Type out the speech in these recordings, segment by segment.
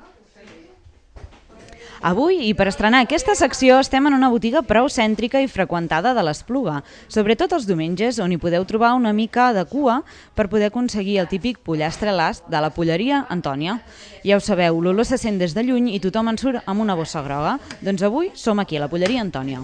Avui, i per estrenar aquesta secció, estem en una botiga prou cèntrica i freqüentada de l'Espluga, sobretot els diumenges, on hi podeu trobar una mica de cua per poder aconseguir el típic pollastre a l'ast de la polleria Antònia. Ja ho sabeu, l'olor se sent des de lluny i tothom en surt amb una bossa groga. Doncs avui som aquí a la polleria Antònia.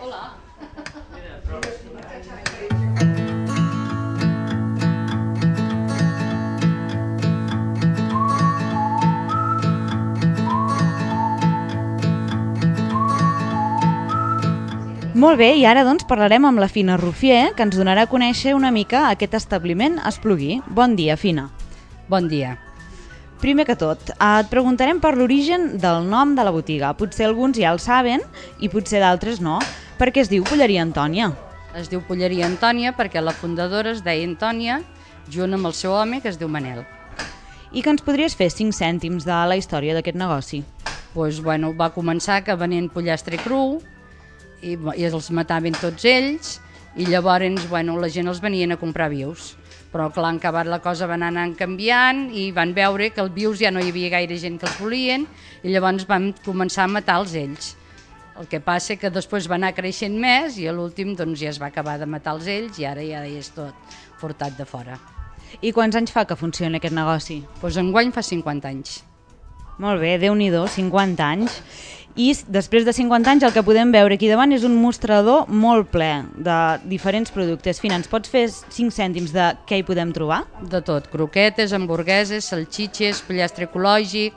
Molt bé, i ara doncs parlarem amb la Fina Rufier, que ens donarà a conèixer una mica aquest establiment espluguí. Bon dia, Fina. Bon dia. Primer que tot, et preguntarem per l'origen del nom de la botiga. Potser alguns ja el saben i potser d'altres no. Per què es diu Polleria Antònia? Es diu Polleria Antònia perquè la fundadora es deia Antònia, junt amb el seu home, que es diu Manel. I que ens podries fer 5 cèntims de la història d'aquest negoci? Va començar que venent pollastre cru, i els mataven tots ells, i llavors la gent els venien a comprar vius. Però clar, en acabat la cosa va anar canviant i van veure que els vius ja no hi havia gaire gent que els volien i llavors van començar a matar-los ells. El que passa que després va anar creixent més i a l'últim ja es va acabar de matar-los ells i ara ja és tot portat de fora. I quants anys fa que funciona aquest negoci? Enguany fa 50 anys. Molt bé, Déu-n'hi-do, 50 anys. I després de 50 anys el que podem veure aquí davant és un mostrador molt ple de diferents productes. Fina, ens pots fer 5 cèntims de què hi podem trobar? De tot, croquetes, hamburgueses, salxitxes, pollastre ecològic,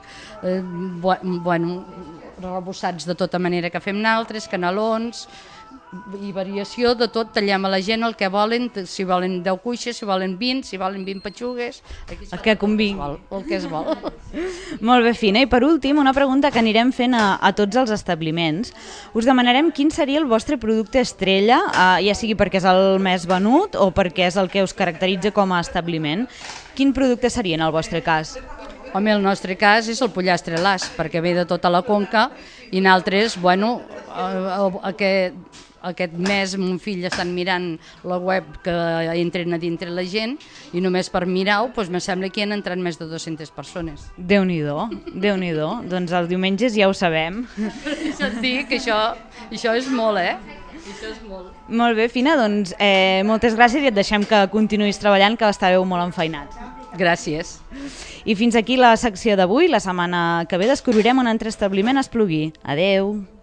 rebossats de tota manera que fem naltres, canelons i variació de tot. Tallem a la gent el que volen, si volen 10 cuixes, si volen 20, si volen 20 petxugues, el que convingui. El que es vol. Molt bé, Fina. I per últim, una pregunta que anirem fent a tots els establiments. Us demanarem quin seria el vostre producte estrella, ja sigui perquè és el més venut o perquè és el que us caracteritza com a establiment. Quin producte seria en el vostre cas? Home, el nostre cas és el pollastre a l'ast, perquè ve de tota la Conca i nosaltres, aquest mes mon fill estan mirant la web que entren a dintre la gent i només per mirar-ho, me sembla que hi han entrat més de 200 persones. Déu-n'hi-do, Déu-n'hi-do. Doncs els diumenges ja ho sabem. Això et dic que això és molt, Això és molt. Molt bé, Fina, doncs moltes gràcies i et deixem que continuïs treballant, que estàveu molt enfeinats. Gràcies. I fins aquí la secció d'avui. La setmana que ve descobrirem un altre establiment espluguí. Adeu!